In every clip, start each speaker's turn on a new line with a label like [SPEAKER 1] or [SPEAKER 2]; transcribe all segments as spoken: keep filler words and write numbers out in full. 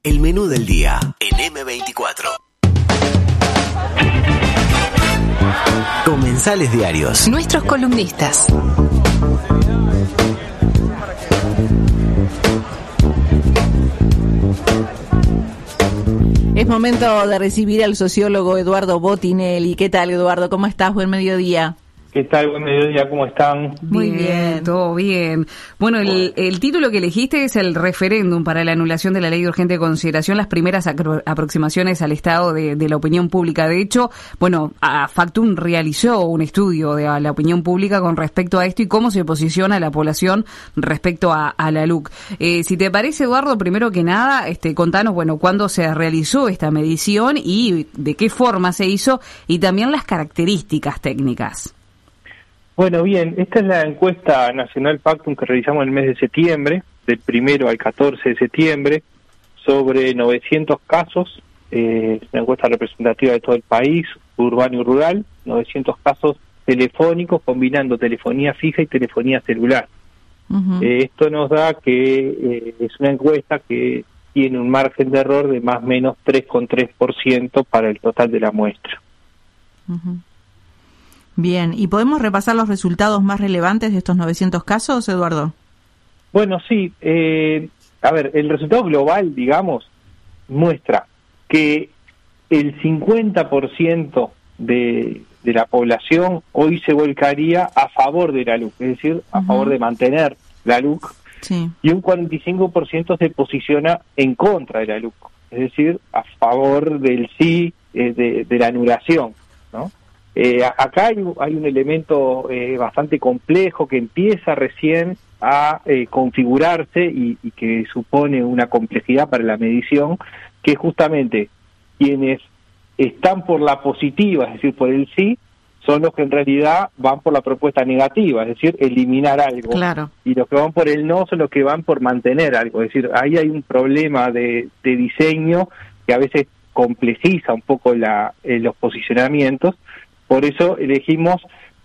[SPEAKER 1] El menú del día en eme veinticuatro. Comensales diarios.
[SPEAKER 2] Nuestros columnistas.
[SPEAKER 3] Es momento de recibir al sociólogo Eduardo Botinelli. ¿Qué tal, Eduardo? ¿Cómo estás? Buen mediodía.
[SPEAKER 4] ¿Qué tal? Buen mediodía, ¿cómo están?
[SPEAKER 3] Muy bien, bien.
[SPEAKER 5] Todo bien. Bueno, el, el título que elegiste es el referéndum para la anulación de la ley de urgente consideración, las primeras acro- aproximaciones al estado de, de la opinión pública. De hecho, bueno, a Factum realizó un estudio de la opinión pública con respecto a esto y cómo se posiciona la población respecto a, a la L U C. Eh, si te parece, Eduardo, primero que nada, este, contanos, bueno, cuándo se realizó esta medición y de qué forma se hizo y también las características técnicas.
[SPEAKER 4] Bueno, bien, esta es la encuesta nacional Factum que realizamos en el mes de septiembre, del primero al catorce de septiembre, sobre novecientos casos, eh, es una encuesta representativa de todo el país, urbano y rural, novecientos casos telefónicos combinando telefonía fija y telefonía celular. Uh-huh. Eh, esto nos da que eh, es una encuesta que tiene un margen de error de más o menos tres coma tres por ciento para el total de la muestra.
[SPEAKER 3] Uh-huh. Bien, ¿y podemos repasar los resultados más relevantes de estos novecientos casos, Eduardo?
[SPEAKER 4] Bueno, sí. Eh, a ver, el resultado global, digamos, muestra que el cincuenta por ciento de, de la población hoy se volcaría a favor de la L U C, es decir, a uh-huh. favor de mantener la L U C,
[SPEAKER 3] sí. Y
[SPEAKER 4] un cuarenta y cinco por ciento se posiciona en contra de la L U C, es decir, a favor del sí, eh, de, de la anulación, ¿no? Eh, acá hay, hay un elemento eh, bastante complejo que empieza recién a eh, configurarse y, y que supone una complejidad para la medición, que es justamente quienes están por la positiva, es decir, por el sí, son los que en realidad van por la propuesta negativa, es decir, eliminar algo.
[SPEAKER 3] Claro.
[SPEAKER 4] Y los que van por el no son los que van por mantener algo, es decir, ahí hay un problema de, de diseño que a veces complejiza un poco la, eh, los posicionamientos. Por eso elegimos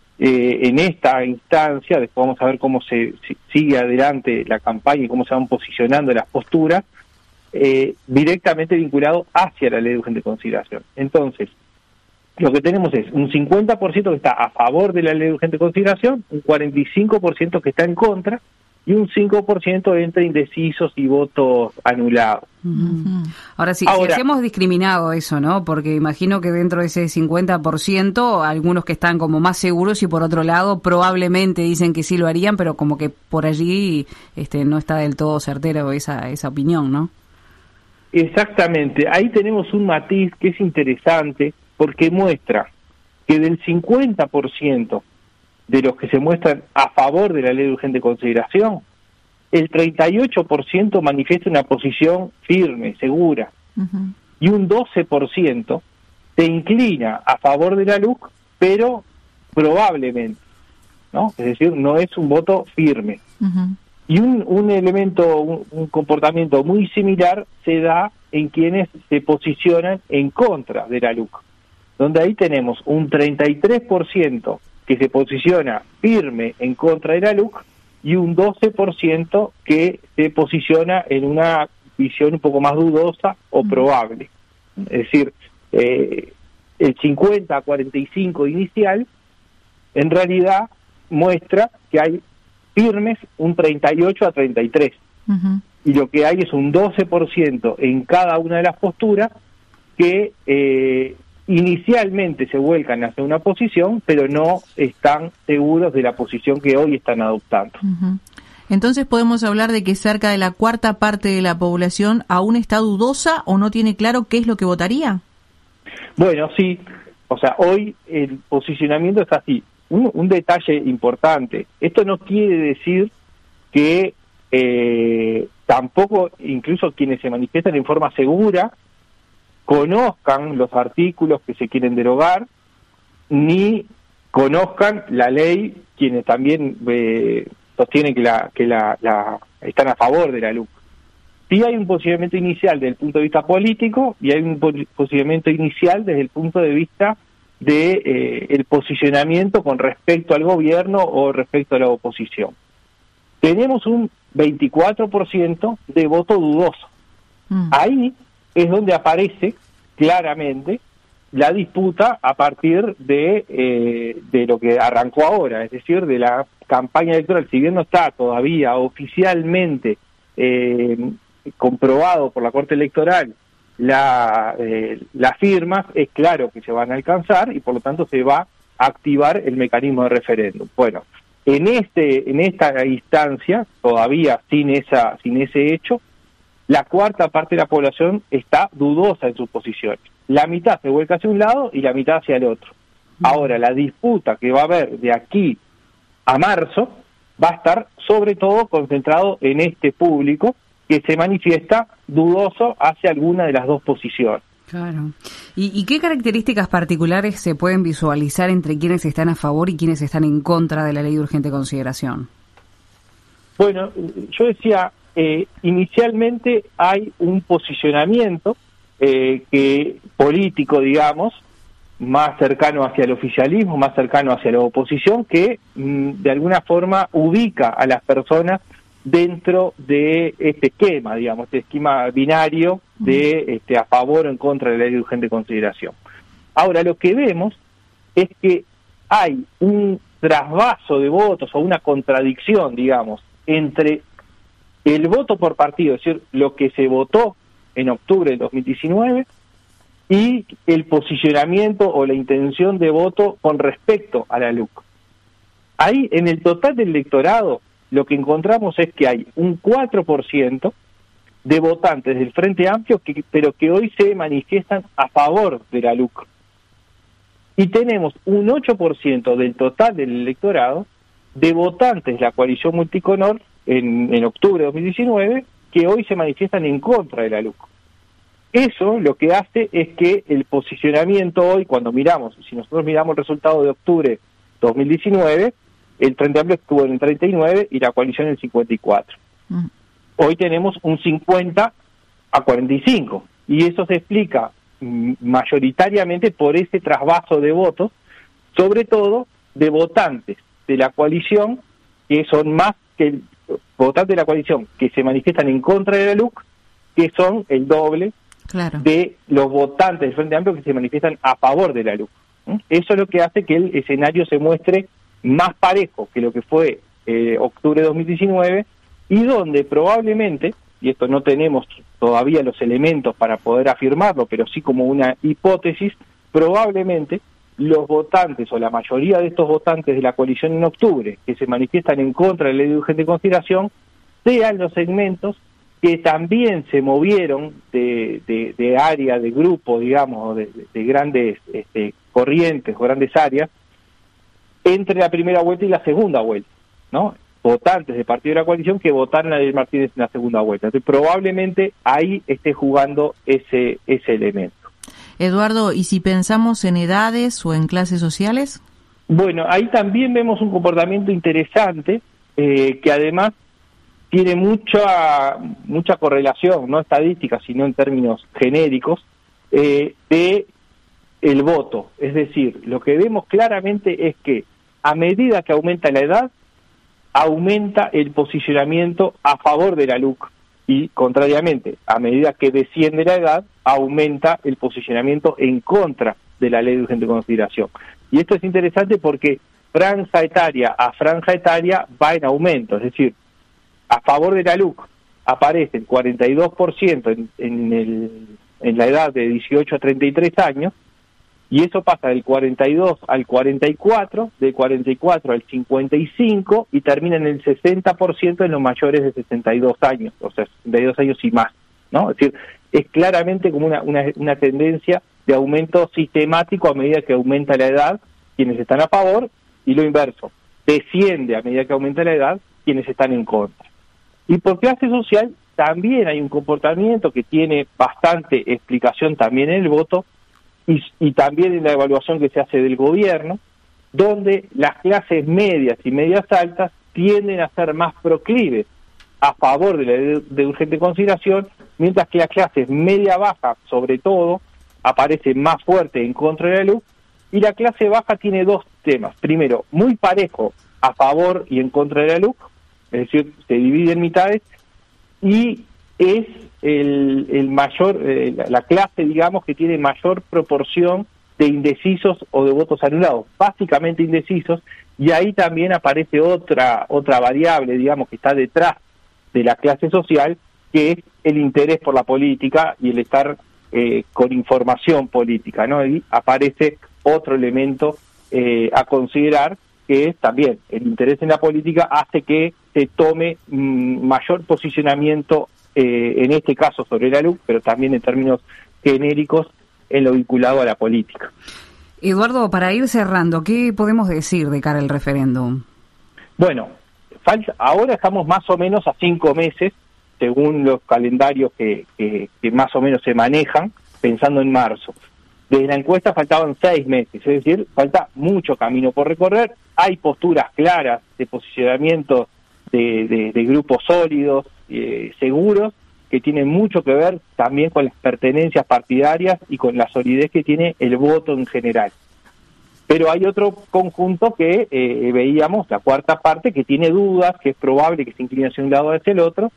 [SPEAKER 4] eh, en esta instancia, después vamos a ver cómo se, se sigue adelante la campaña y cómo se van posicionando las posturas, eh, directamente vinculado hacia la ley de urgente consideración. Entonces, lo que tenemos es un cincuenta por ciento que está a favor de la ley de urgente consideración, un cuarenta y cinco por ciento que está en contra, y un cinco por ciento entre indecisos y votos anulados.
[SPEAKER 5] Uh-huh. Ahora, sí,
[SPEAKER 4] Ahora,
[SPEAKER 5] si hacemos discriminado eso, ¿no? Porque imagino que dentro de ese cincuenta por ciento, algunos que están como más seguros y por otro lado probablemente dicen que sí lo harían, pero como que por allí este, no está del todo certero esa, esa opinión, ¿no?
[SPEAKER 4] Exactamente. Ahí tenemos un matiz que es interesante porque muestra que del cincuenta por ciento de los que se muestran a favor de la ley de urgente consideración, el treinta y ocho por ciento manifiesta una posición firme, segura, uh-huh. y un doce por ciento se inclina a favor de la L U C, pero probablemente, ¿no? Es decir, no es un voto firme. Uh-huh. Y un, un elemento, un, un comportamiento muy similar se da en quienes se posicionan en contra de la L U C, donde ahí tenemos un treinta y tres por ciento que se posiciona firme en contra de la L U C y un doce por ciento que se posiciona en una visión un poco más dudosa o probable. Es decir, eh, el cincuenta a cuarenta y cinco inicial en realidad muestra que hay firmes un treinta y ocho a treinta y tres. Uh-huh. Y lo que hay es un doce por ciento en cada una de las posturas que eh, inicialmente se vuelcan hacia una posición, pero no están seguros de la posición que hoy están adoptando.
[SPEAKER 3] Uh-huh. Entonces podemos hablar de que cerca de la cuarta parte de la población aún está dudosa o no tiene claro qué es lo que votaría.
[SPEAKER 4] Bueno, sí. O sea, hoy el posicionamiento está así. Un, un detalle importante. Esto no quiere decir que eh, tampoco, incluso quienes se manifiestan en forma segura, conozcan los artículos que se quieren derogar, ni conozcan la ley quienes también eh, sostienen que la que la, la están a favor de la L U C. Sí hay un posicionamiento inicial desde el punto de vista político y hay un posicionamiento inicial desde el punto de vista de eh, el posicionamiento con respecto al gobierno o respecto a la oposición. Tenemos un veinticuatro por ciento de voto dudoso. Mm. Ahí es donde aparece claramente la disputa a partir de, eh, de lo que arrancó ahora, es decir, de la campaña electoral. Si bien no está todavía oficialmente eh, comprobado por la Corte Electoral la, eh, las firmas, es claro que se van a alcanzar y por lo tanto se va a activar el mecanismo de referéndum. Bueno, en este en esta instancia, todavía sin esa sin ese hecho, la cuarta parte de la población está dudosa en sus posiciones. La mitad se vuelca hacia un lado y la mitad hacia el otro. Ahora, la disputa que va a haber de aquí a marzo va a estar sobre todo concentrado en este público que se manifiesta dudoso hacia alguna de las dos posiciones.
[SPEAKER 5] Claro. ¿Y, y qué características particulares se pueden visualizar entre quienes están a favor y quienes están en contra de la ley de urgente consideración?
[SPEAKER 4] Bueno, yo decía, eh, inicialmente hay un posicionamiento eh, que político, digamos, más cercano hacia el oficialismo, más cercano hacia la oposición, que mm, de alguna forma ubica a las personas dentro de este esquema, digamos, este esquema binario de este, a favor o en contra de la ley de urgente consideración. Ahora, lo que vemos es que hay un trasvaso de votos o una contradicción, digamos, entre el voto por partido, es decir, lo que se votó en octubre del dos mil diecinueve, y el posicionamiento o la intención de voto con respecto a la L U C. Ahí, en el total del electorado, lo que encontramos es que hay un cuatro por ciento de votantes del Frente Amplio, que, pero que hoy se manifiestan a favor de la L U C. Y tenemos un ocho por ciento del total del electorado de votantes de la coalición multicolor en, en octubre de dos mil diecinueve, que hoy se manifiestan en contra de la L U C. Eso lo que hace es que el posicionamiento hoy, cuando miramos, si nosotros miramos el resultado de octubre dos mil diecinueve, el Frente Amplio estuvo en el treinta y nueve y la coalición en el cincuenta y cuatro. Mm. Hoy tenemos un cincuenta a cuarenta y cinco, y eso se explica mm, mayoritariamente por ese trasvaso de votos, sobre todo de votantes de la coalición, que son más que el votantes de la coalición que se manifiestan en contra de la L U C, que son el doble claro. de los votantes del Frente Amplio que se manifiestan a favor de la L U C. ¿Mm? Eso es lo que hace que el escenario se muestre más parejo que lo que fue eh, octubre de dos mil diecinueve, y donde probablemente, y esto no tenemos todavía los elementos para poder afirmarlo, pero sí como una hipótesis, probablemente los votantes o la mayoría de estos votantes de la coalición en octubre que se manifiestan en contra de la ley de urgente consideración sean los segmentos que también se movieron de, de, de área, de grupo, digamos, de, de grandes este, corrientes o grandes áreas, entre la primera vuelta y la segunda vuelta, ¿no? Votantes del partido de la coalición que votaron a Ariel Martínez en la segunda vuelta. Entonces, probablemente ahí esté jugando ese ese elemento.
[SPEAKER 3] Eduardo, ¿y si pensamos en edades o en clases sociales?
[SPEAKER 4] Bueno, ahí también vemos un comportamiento interesante, eh, que además tiene mucha mucha correlación, no estadística, sino en términos genéricos, eh, de el voto. Es decir, lo que vemos claramente es que a medida que aumenta la edad, aumenta el posicionamiento a favor de la L U C, y contrariamente, a medida que desciende la edad, aumenta el posicionamiento en contra de la ley de urgente consideración. Y esto es interesante porque franja etaria a franja etaria va en aumento, es decir, a favor de la L U C aparece el cuarenta y dos por ciento en, en, el, en la edad de dieciocho a treinta y tres años, y eso pasa del cuarenta y dos al cuarenta y cuatro, del cuarenta y cuatro al cincuenta y cinco, y termina en el sesenta por ciento en los mayores de sesenta y dos años, o sea, sesenta y dos años y más, ¿no? Es decir, es claramente como una, una, una tendencia de aumento sistemático a medida que aumenta la edad, quienes están a favor, y lo inverso, desciende a medida que aumenta la edad, quienes están en contra. Y por clase social también hay un comportamiento que tiene bastante explicación también en el voto, y, y también en la evaluación que se hace del gobierno, donde las clases medias y medias altas tienden a ser más proclives a favor de la ley de urgente consideración, mientras que las clases media-baja, sobre todo, aparecen más fuerte en contra de la L U C, y la clase baja tiene dos temas. Primero, muy parejo a favor y en contra de la L U C, es decir, se divide en mitades, y es el, el mayor, eh, la clase, digamos, que tiene mayor proporción de indecisos o de votos anulados, básicamente indecisos, y ahí también aparece otra otra variable, digamos, que está detrás de la clase social, que es el interés por la política y el estar eh, con información política, ¿no? Y aparece otro elemento eh, a considerar, que es también el interés en la política hace que se tome mm, mayor posicionamiento, eh, en este caso sobre la LUC, pero también en términos genéricos en lo vinculado a la política.
[SPEAKER 5] Eduardo, para ir cerrando, ¿qué podemos decir de cara al referéndum?
[SPEAKER 4] Bueno, falta, ahora estamos más o menos a cinco meses, según los calendarios que, que, que más o menos se manejan, pensando en marzo. Desde la encuesta faltaban seis meses, es decir, falta mucho camino por recorrer. Hay posturas claras de posicionamiento de, de, de grupos sólidos, eh, seguros, que tienen mucho que ver también con las pertenencias partidarias y con la solidez que tiene el voto en general. Pero hay otro conjunto que eh, veíamos, la cuarta parte, que tiene dudas, que es probable que se incline hacia un lado o hacia el otro,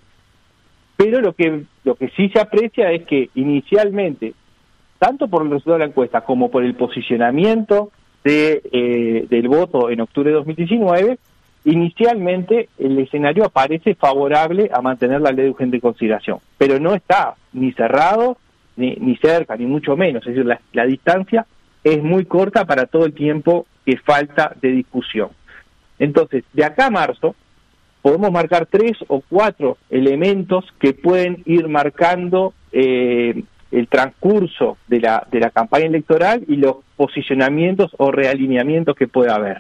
[SPEAKER 4] pero lo que, lo que sí se aprecia es que inicialmente, tanto por el resultado de la encuesta como por el posicionamiento de, eh, del voto en octubre de dos mil diecinueve, inicialmente el escenario aparece favorable a mantener la ley de urgente consideración, pero no está ni cerrado, ni, ni cerca, ni mucho menos, es decir, la, la distancia es muy corta para todo el tiempo que falta de discusión. Entonces, de acá a marzo, podemos marcar tres o cuatro elementos que pueden ir marcando eh, el transcurso de la, de la campaña electoral y los posicionamientos o realineamientos que pueda haber.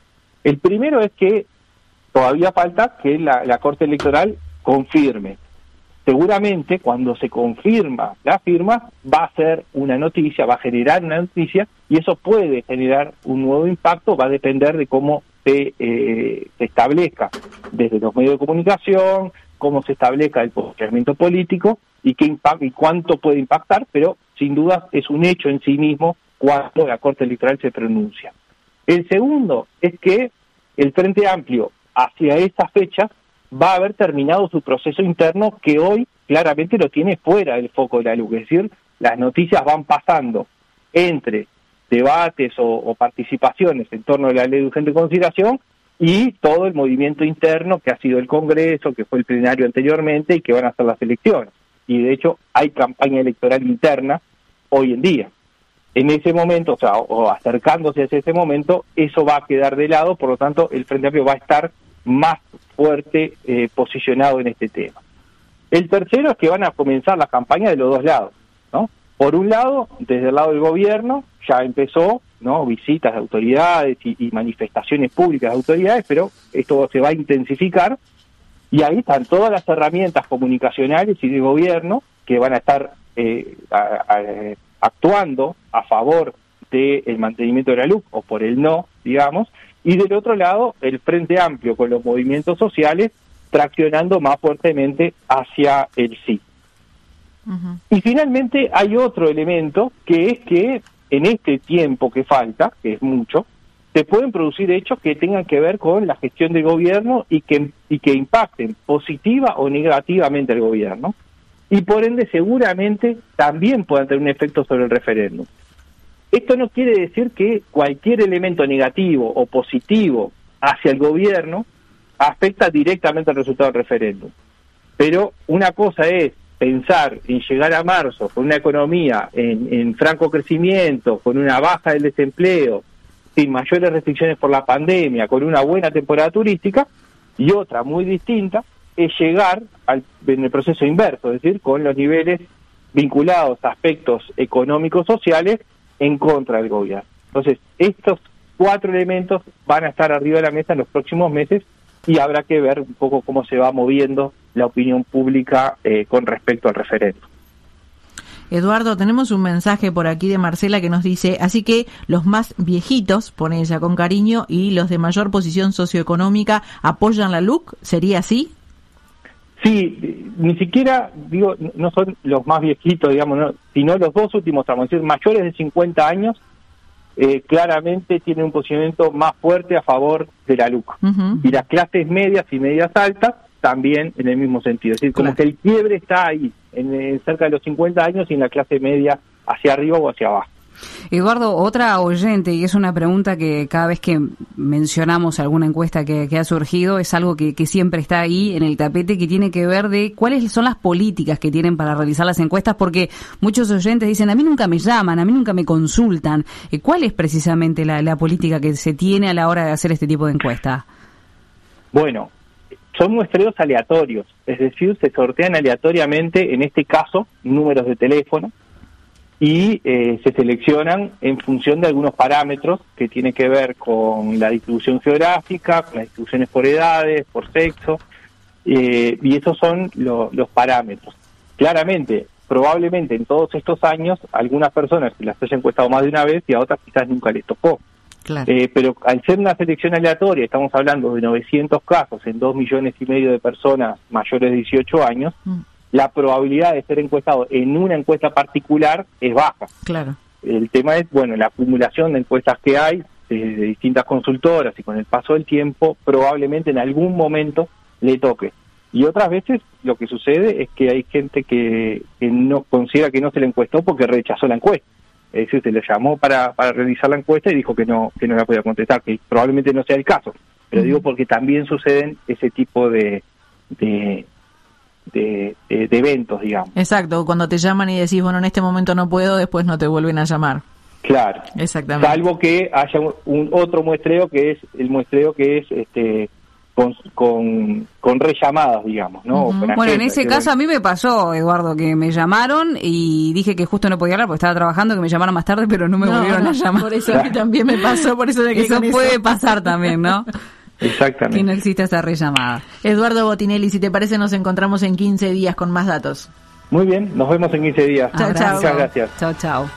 [SPEAKER 4] El primero es que todavía falta que la, la Corte Electoral confirme. Seguramente cuando se confirma la firma va a ser una noticia, va a generar una noticia y eso puede generar un nuevo impacto, va a depender de cómo se, eh, se establezca desde los medios de comunicación, cómo se establezca el posicionamiento político y qué impact, y cuánto puede impactar, pero sin duda es un hecho en sí mismo cuando la Corte Electoral se pronuncia. El segundo es que el Frente Amplio hacia esa fecha va a haber terminado su proceso interno que hoy claramente lo tiene fuera del foco de la LUC, es decir, las noticias van pasando entre debates o, o participaciones en torno a la ley de urgente consideración y todo el movimiento interno que ha sido el Congreso, que fue el plenario anteriormente y que van a ser las elecciones. Y de hecho hay campaña electoral interna hoy en día. En ese momento, o sea, o acercándose hacia ese momento, eso va a quedar de lado, por lo tanto el Frente Amplio va a estar más fuerte eh, posicionado en este tema. El tercero es que van a comenzar las campañas de los dos lados, ¿no? Por un lado, desde el lado del gobierno, ya empezó, ¿no? Visitas de autoridades y, y manifestaciones públicas de autoridades, pero esto se va a intensificar, y ahí están todas las herramientas comunicacionales y de gobierno que van a estar eh, a, a, actuando a favor del mantenimiento de la LUC, o por el no, digamos, y del otro lado, el Frente Amplio con los movimientos sociales traccionando más fuertemente hacia el sí. Uh-huh. Y finalmente hay otro elemento, que es que en este tiempo que falta, que es mucho, se pueden producir hechos que tengan que ver con la gestión del gobierno y que, y que impacten positiva o negativamente al gobierno, y por ende seguramente también puedan tener un efecto sobre el referéndum. Esto no quiere decir que cualquier elemento negativo o positivo hacia el gobierno afecta directamente al resultado del referéndum. Pero una cosa es pensar en llegar a marzo con una economía en, en franco crecimiento, con una baja del desempleo, sin mayores restricciones por la pandemia, con una buena temporada turística, y otra muy distinta es llegar al, en el proceso inverso, es decir, con los niveles vinculados a aspectos económicos sociales en contra del gobierno. Entonces, estos cuatro elementos van a estar arriba de la mesa en los próximos meses y habrá que ver un poco cómo se va moviendo la opinión pública eh, con respecto al referéndum.
[SPEAKER 3] Eduardo, tenemos un mensaje por aquí de Marcela que nos dice, así que los más viejitos, pone ella con cariño, y los de mayor posición socioeconómica apoyan la LUC, ¿sería así?
[SPEAKER 4] Sí, ni siquiera, digo, no son los más viejitos, digamos, no, sino los dos últimos tramos, es decir, mayores de cincuenta años, eh, claramente tienen un posicionamiento más fuerte a favor de la LUC. Uh-huh. Y las clases medias y medias altas también en el mismo sentido. Es decir, como
[SPEAKER 5] Claro.
[SPEAKER 4] que el quiebre está ahí, en, en cerca de los cincuenta años y en la clase media hacia arriba o hacia abajo.
[SPEAKER 5] Eduardo, otra oyente, y es una pregunta que cada vez que mencionamos alguna encuesta que, que ha surgido, es algo que, que siempre está ahí en el tapete, que tiene que ver de cuáles son las políticas que tienen para realizar las encuestas, porque muchos oyentes dicen, a mí nunca me llaman, a mí nunca me consultan. ¿Cuál es precisamente la, la política que se tiene a la hora de hacer este tipo de encuesta?
[SPEAKER 4] Bueno, son muestreos aleatorios, es decir, se sortean aleatoriamente, en este caso, números de teléfono, y eh, se seleccionan en función de algunos parámetros que tienen que ver con la distribución geográfica, con las distribuciones por edades, por sexo, eh, y esos son lo, los parámetros. Claramente, probablemente en todos estos años, algunas personas se las haya encuestado más de una vez y a otras quizás nunca les tocó.
[SPEAKER 3] Claro.
[SPEAKER 4] Eh, pero al ser una selección aleatoria, estamos hablando de novecientos casos en dos millones y medio de personas mayores de dieciocho años,
[SPEAKER 3] Mm.
[SPEAKER 4] la probabilidad de ser encuestado en una encuesta particular es baja.
[SPEAKER 3] Claro.
[SPEAKER 4] El tema es, bueno, la acumulación de encuestas que hay de, de distintas consultoras y con el paso del tiempo, probablemente en algún momento le toque. Y otras veces lo que sucede es que hay gente que, que no considera que no se le encuestó porque rechazó la encuesta. Es decir, se le llamó para, para realizar la encuesta y dijo que no que no la podía contestar, que probablemente no sea el caso. Pero
[SPEAKER 3] Uh-huh.
[SPEAKER 4] digo porque también suceden ese tipo de... de De, de, de eventos, digamos.
[SPEAKER 3] Exacto, cuando te llaman y decís, bueno, en este momento no puedo, después no te vuelven a llamar.
[SPEAKER 4] Claro.
[SPEAKER 3] Exactamente.
[SPEAKER 4] Salvo que haya un, un otro muestreo que es el muestreo que es este con con, con rellamadas, digamos, ¿no?
[SPEAKER 3] Ujú.
[SPEAKER 4] Con
[SPEAKER 5] Bueno, en
[SPEAKER 4] agenda,
[SPEAKER 5] ese
[SPEAKER 4] que
[SPEAKER 5] caso
[SPEAKER 4] bueno.
[SPEAKER 5] a mí me pasó, Eduardo, que me llamaron y dije que justo no podía hablar porque estaba trabajando, que me llamaron más tarde, pero no me
[SPEAKER 3] No,
[SPEAKER 5] volvieron
[SPEAKER 3] no,
[SPEAKER 5] a llamar.
[SPEAKER 3] Por eso a mí también me pasó, por eso de que
[SPEAKER 5] Eso
[SPEAKER 3] con
[SPEAKER 5] puede
[SPEAKER 3] eso.
[SPEAKER 5] pasar también, ¿no?
[SPEAKER 4] Exactamente.
[SPEAKER 5] Que no exista esa rellamada.
[SPEAKER 3] Eduardo Botinelli, si te parece, nos encontramos en quince días con más datos.
[SPEAKER 4] Muy bien, nos vemos en quince días.
[SPEAKER 3] Chao,
[SPEAKER 5] Abrazo.
[SPEAKER 3] chao.
[SPEAKER 4] Muchas gracias.
[SPEAKER 5] Chao, chao.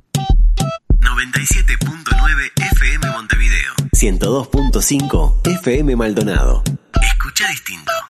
[SPEAKER 1] noventa y siete punto nueve F M Montevideo. ciento dos punto cinco F M Maldonado. Escucha distinto.